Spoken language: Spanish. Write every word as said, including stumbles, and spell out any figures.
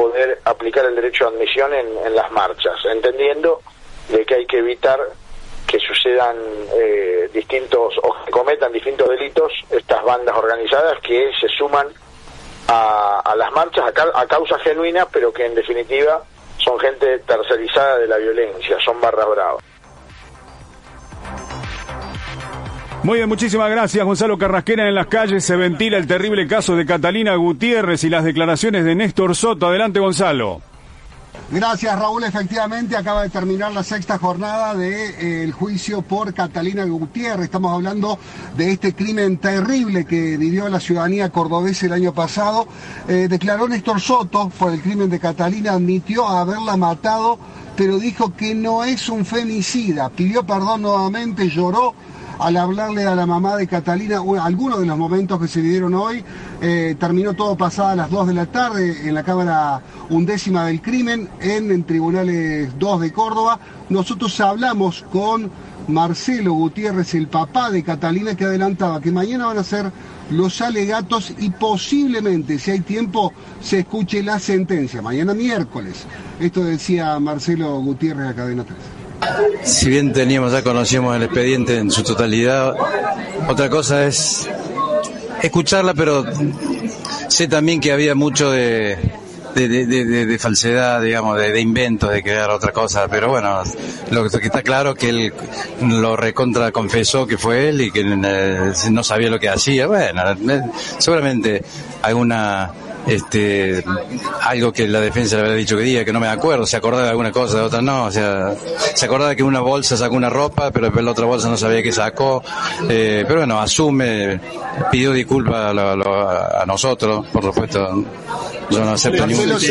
poder aplicar el derecho de admisión en, en las marchas, entendiendo de que hay que evitar que sucedan eh, distintos o que cometan distintos delitos estas bandas organizadas que se suman a, a las marchas a, ca a causas genuinas, pero que en definitiva son gente tercerizada de la violencia, son barras bravas. Muy bien, muchísimas gracias, Gonzalo Carrasquena. En las calles se ventila el terrible caso de Catalina Gutiérrez y las declaraciones de Néstor Soto. Adelante, Gonzalo. Gracias, Raúl. Efectivamente, acaba de terminar la sexta jornada del eh, juicio por Catalina Gutiérrez. Estamos hablando de este crimen terrible que vivió la ciudadanía cordobesa el año pasado. Eh, declaró Néstor Soto por el crimen de Catalina, admitió haberla matado, pero dijo que no es un femicida. Pidió perdón nuevamente, lloró al hablarle a la mamá de Catalina. Algunos de los momentos que se vivieron hoy, eh, terminó todo pasada a las dos de la tarde en la Cámara Undécima del Crimen, en el Tribunales dos de Córdoba. Nosotros hablamos con Marcelo Gutiérrez, el papá de Catalina, que adelantaba que mañana van a ser los alegatos y posiblemente, si hay tiempo, se escuche la sentencia, mañana miércoles. Esto decía Marcelo Gutiérrez a Cadena tres. Si bien teníamos, ya conocíamos el expediente en su totalidad, otra cosa es escucharla, pero sé también que había mucho de, de, de, de, de falsedad, digamos, de, de inventos, de crear otra cosa, pero bueno, lo que está claro es que él lo recontra confesó que fue él y que eh, no sabía lo que hacía. Bueno, eh, seguramente alguna... este algo que la defensa le había dicho que diga, que no me acuerdo, se acordaba de alguna cosa, de otra no, o sea, se acordaba que una bolsa sacó una ropa, pero después la otra bolsa no sabía qué sacó, eh, pero bueno, asume, pidió disculpas a, a, a nosotros, por supuesto, yo no acepto ningún...